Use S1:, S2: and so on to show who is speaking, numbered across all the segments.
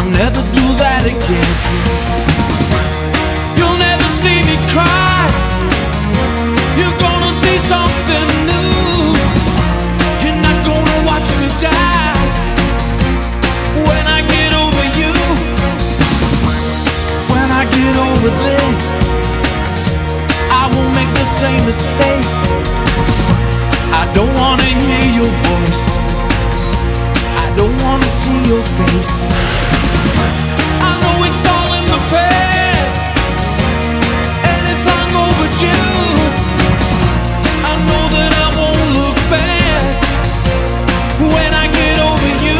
S1: I'll never do that again. You'll never see me cry. You're gonna see something new. You're not gonna watch me die. When I get over you, when I get over this, I won't make the same mistake. I don't wanna hear your voice. I don't wanna see your face. I know it's all in the past, and it's long overdue. I know that I won't look back when I get over you.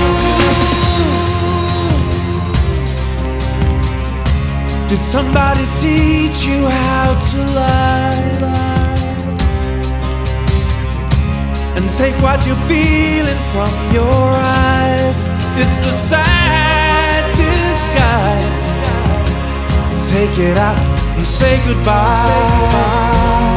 S1: Did somebody teach you how to lie? And take what you're feeling from your eyes. It's a sad disguise. Take it out and say goodbye.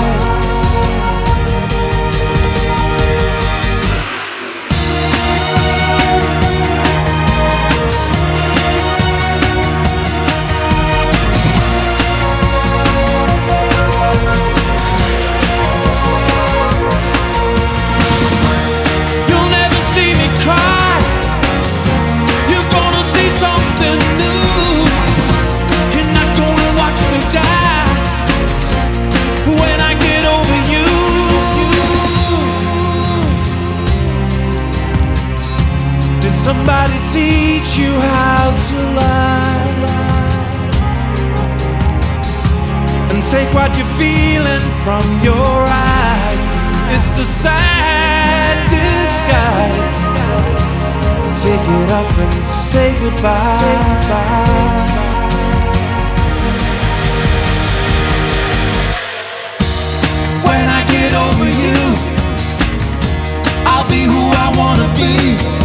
S1: Somebody teach you how to lie and take what you're feeling from your eyes. It's a sad disguise. Take it off and say goodbye. When I get over you, I'll be who I wanna be.